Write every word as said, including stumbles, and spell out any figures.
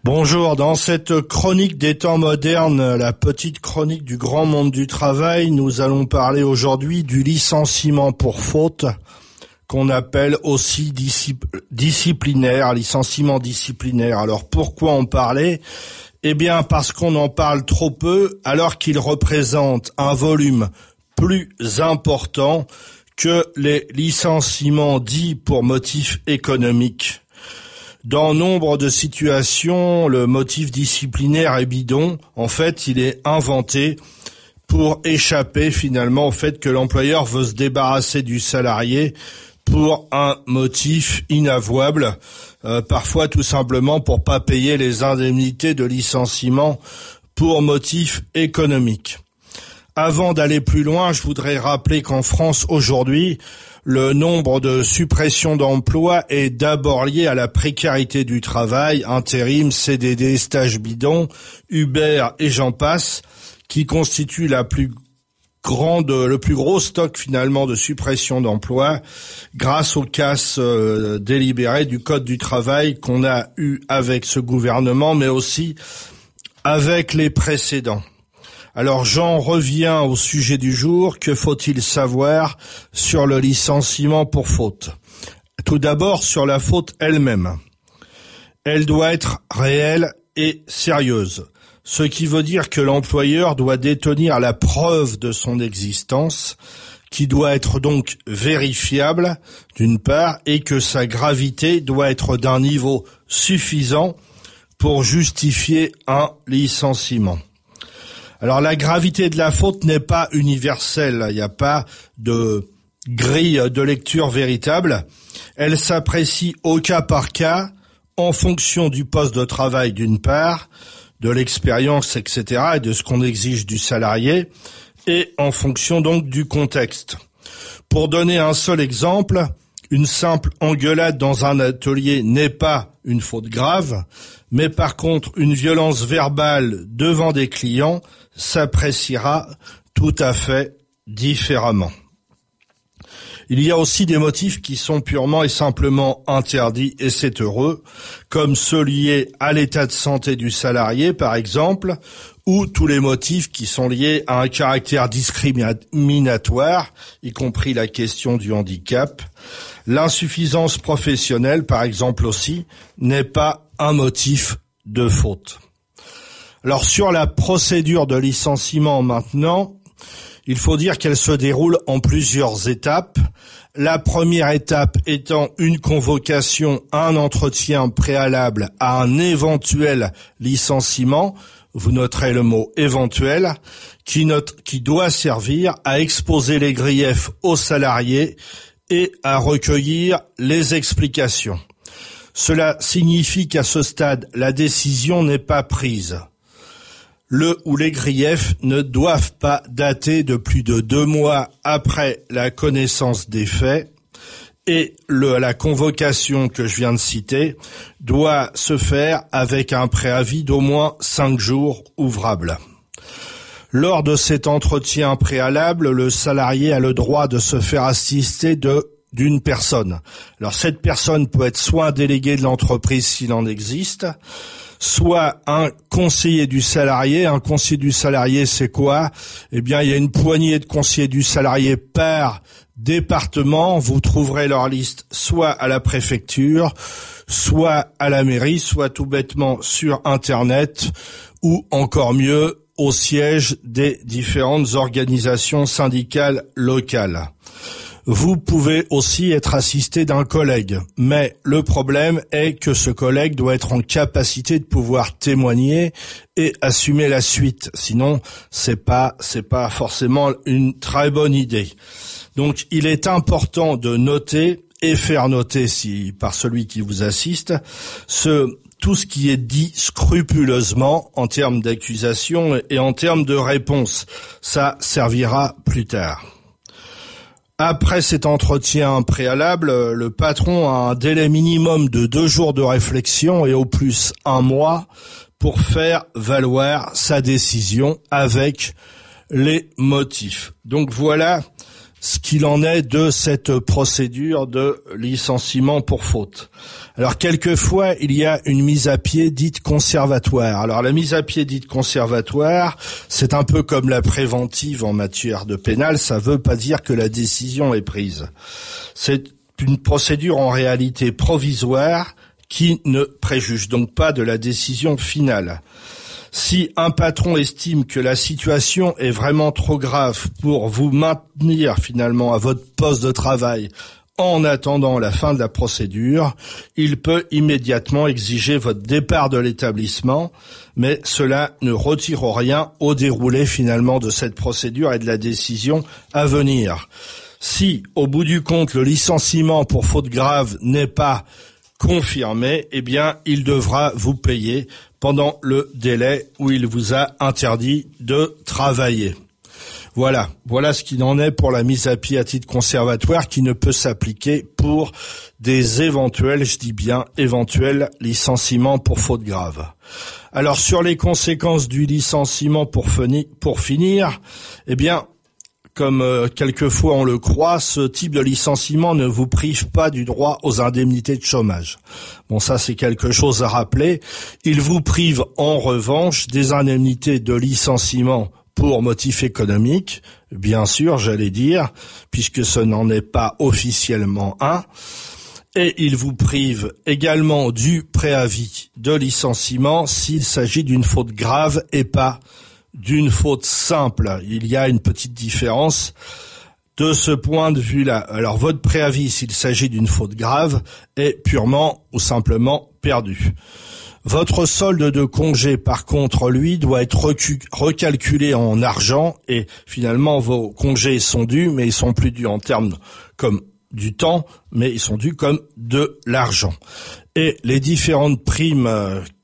Bonjour, dans cette chronique des temps modernes, la petite chronique du grand monde du travail, nous allons parler aujourd'hui du licenciement pour faute, qu'on appelle aussi discipl- disciplinaire, licenciement disciplinaire. Alors pourquoi en parler ? Eh bien parce qu'on en parle trop peu, alors qu'il représente un volume plus important que les licenciements dits pour motifs économiques. Dans nombre de situations, le motif disciplinaire est bidon. En fait, il est inventé pour échapper finalement au fait que l'employeur veut se débarrasser du salarié pour un motif inavouable, euh, parfois tout simplement pour pas payer les indemnités de licenciement pour motif économique. Avant d'aller plus loin, je voudrais rappeler qu'en France aujourd'hui, le nombre de suppressions d'emplois est d'abord lié à la précarité du travail, intérim, C D D, stage bidon, Uber et j'en passe, qui constituent la plus grande, le plus gros stock finalement de suppression d'emplois grâce aux casses euh, délibérées du Code du travail qu'on a eu avec ce gouvernement, mais aussi avec les précédents. Alors j'en reviens au sujet du jour. Que faut-il savoir sur le licenciement pour faute ? Tout d'abord sur la faute elle-même. Elle doit être réelle et sérieuse, ce qui veut dire que l'employeur doit détenir la preuve de son existence, qui doit être donc vérifiable d'une part, et que sa gravité doit être d'un niveau suffisant pour justifier un licenciement. Alors la gravité de la faute n'est pas universelle, il n'y a pas de grille de lecture véritable. Elle s'apprécie au cas par cas, en fonction du poste de travail d'une part, de l'expérience, et cetera, et de ce qu'on exige du salarié, et en fonction donc du contexte. Pour donner un seul exemple, une simple engueulade dans un atelier n'est pas une faute grave, mais par contre une violence verbale devant des clients s'appréciera tout à fait différemment. Il y a aussi des motifs qui sont purement et simplement interdits, et c'est heureux, comme ceux liés à l'état de santé du salarié, par exemple, ou tous les motifs qui sont liés à un caractère discriminatoire, y compris la question du handicap. L'insuffisance professionnelle, par exemple aussi, n'est pas un motif de faute. Alors sur la procédure de licenciement maintenant, il faut dire qu'elle se déroule en plusieurs étapes. La première étape étant une convocation à un entretien préalable à un éventuel licenciement, vous noterez le mot éventuel, qui, note, qui doit servir à exposer les griefs aux salariés et à recueillir les explications. Cela signifie qu'à ce stade, la décision n'est pas prise. Le ou les griefs ne doivent pas dater de plus de deux mois après la connaissance des faits, et le, la convocation que je viens de citer doit se faire avec un préavis d'au moins cinq jours ouvrables. Lors de cet entretien préalable, le salarié a le droit de se faire assister de d'une personne. Alors cette personne peut être soit un délégué de l'entreprise s'il en existe, soit un conseiller du salarié. Un conseiller du salarié, c'est quoi ? Eh bien, il y a une poignée de conseillers du salarié par département. Vous trouverez leur liste soit à la préfecture, soit à la mairie, soit tout bêtement sur Internet, ou encore mieux, au siège des différentes organisations syndicales locales. Vous pouvez aussi être assisté d'un collègue, mais le problème est que ce collègue doit être en capacité de pouvoir témoigner et assumer la suite. Sinon, c'est pas, c'est pas forcément une très bonne idée. Donc, il est important de noter et faire noter si, par celui qui vous assiste, ce, tout ce qui est dit scrupuleusement en termes d'accusation et en termes de réponse. Ça servira plus tard. Après cet entretien préalable, le patron a un délai minimum de deux jours de réflexion et au plus un mois pour faire valoir sa décision avec les motifs. Donc voilà ce qu'il en est de cette procédure de licenciement pour faute. Alors quelquefois, il y a une mise à pied dite conservatoire. Alors la mise à pied dite conservatoire, c'est un peu comme la préventive en matière de pénal, ça veut pas dire que la décision est prise. C'est une procédure en réalité provisoire qui ne préjuge donc pas de la décision finale. Si un patron estime que la situation est vraiment trop grave pour vous maintenir finalement à votre poste de travail en attendant la fin de la procédure, il peut immédiatement exiger votre départ de l'établissement, mais cela ne retire rien au déroulé finalement de cette procédure et de la décision à venir. Si, au bout du compte, le licenciement pour faute grave n'est pas confirmé, eh bien, il devra vous payer pendant le délai où il vous a interdit de travailler. Voilà, voilà ce qu'il en est pour la mise à pied à titre conservatoire qui ne peut s'appliquer pour des éventuels, je dis bien éventuels, licenciements pour faute grave. Alors sur les conséquences du licenciement pour, fini, pour finir, eh bien, comme euh, quelquefois on le croit, ce type de licenciement ne vous prive pas du droit aux indemnités de chômage. Bon, ça c'est quelque chose à rappeler. Il vous prive en revanche des indemnités de licenciement pour motif économique, bien sûr, j'allais dire, puisque ce n'en est pas officiellement un. Et il vous prive également du préavis de licenciement s'il s'agit d'une faute grave et pas d'une faute simple. Il y a une petite différence de ce point de vue-là. Alors votre préavis, s'il s'agit d'une faute grave, est purement ou simplement perdu. Votre solde de congé, par contre, lui, doit être recu- recalculé en argent et finalement vos congés sont dus, mais ils sont plus dus en termes comme du temps, mais ils sont dus comme de l'argent. Et les différentes primes